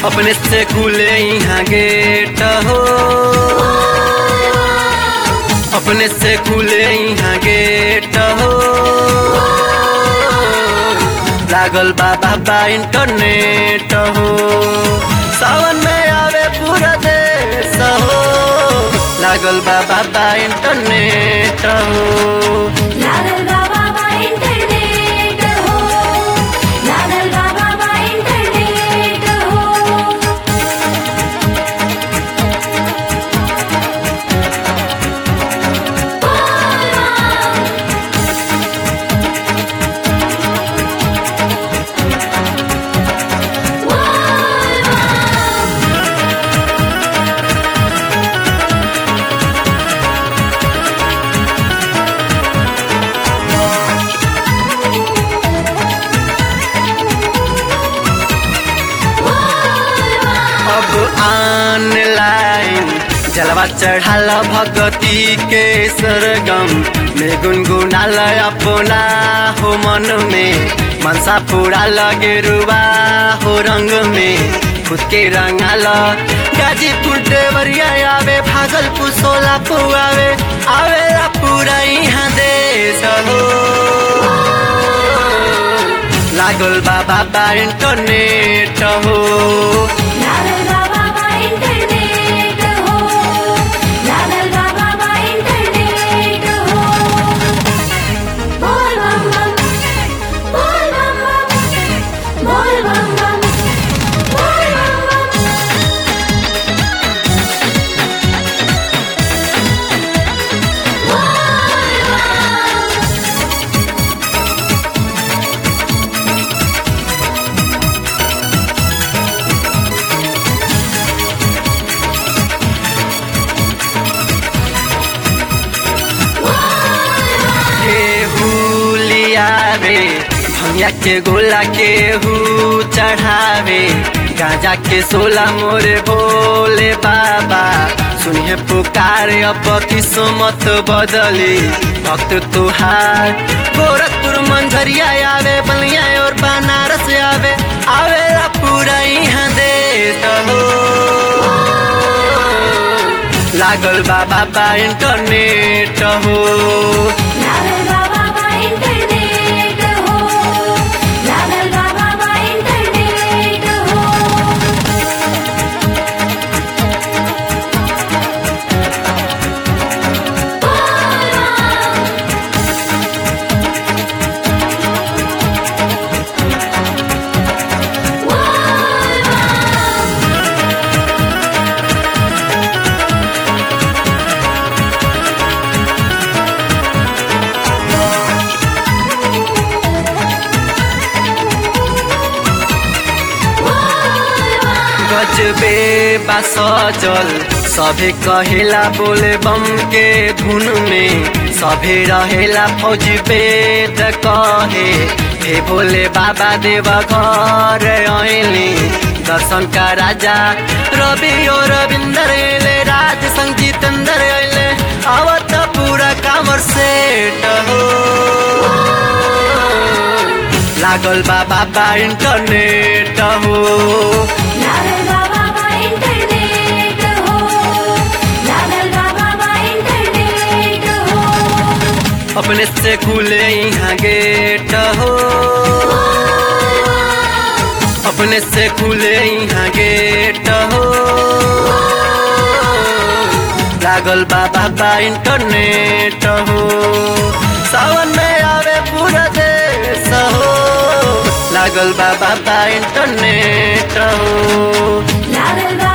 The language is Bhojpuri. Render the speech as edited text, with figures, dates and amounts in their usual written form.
अपने से खुले यहाँ गेट हो, अपने से खुले यहाँ गेट हो। लागल बाबा इंटरनेट हो, सावन में आवे पूरा देश हो। लागल बाबा इंटरनेट हो, लागल बाबा इंटरनेट हो, लागल बाबा इंटरनेट हो। अब ऑनलाइन जलवा चढ़ाल भगती के सरगम में गुनगुनाल अपना हो मन में। मनसा पूरा लगे रुआ हो रंग में खुद के रंगाल। गाजीपुर देवरिया आवे, भागलपुर सोलापुर आवे, आवेला पूरा यहाँ देश हो। लागल बाबा इंटरनेट हो, लागल बाबा इंटरनेट हो, लागल बाबा इंटरनेट हो। बोल बम बम, बोल बम बम, बोल बम बम, बोल बम बम। केहू लियावे भंगिया के गोला, केहू चढ़ावे गांजा के सोला। मोरे बोले बाबा सुनिए पुकार, अब किस्मत बदली भक्त तुहार। गोरखपुर मंझरिया आवे, बलिया और बनारस आवे, आवेला पूरा यहाँ देश हो। लागल बाबा इंटरनेट हो, लागल बाबा इंटरनेट हो, लागल बाबा इंटरनेट हो। गजबे बा सजल सभे कहेला बोले बम के धुन में। सभे रहेला फौजी वेद कहे, हे भोले बाबा देव घर आइले। दर्शन का राजा रवि और रविंदर अइले, राज संग जितेंद्र अइले, आवत पूरा कामर सेट हो। लागल बाबा इंटरनेट हो, लागल बाबा इंटरनेट हो, लागल बाबा इंटरनेट हो। अपने से खुले यहाँ गेट हो, अपने से खुले यहाँ गेट हो। लागल बाबा इंटरनेट हो, सावन में आवे पूरा देश हो। लागल बाबा इंटरनेट हो, लागल